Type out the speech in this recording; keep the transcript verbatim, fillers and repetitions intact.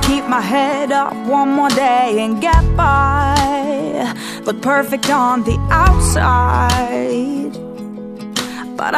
keep my head up one more day and get by. Look perfect on the outside,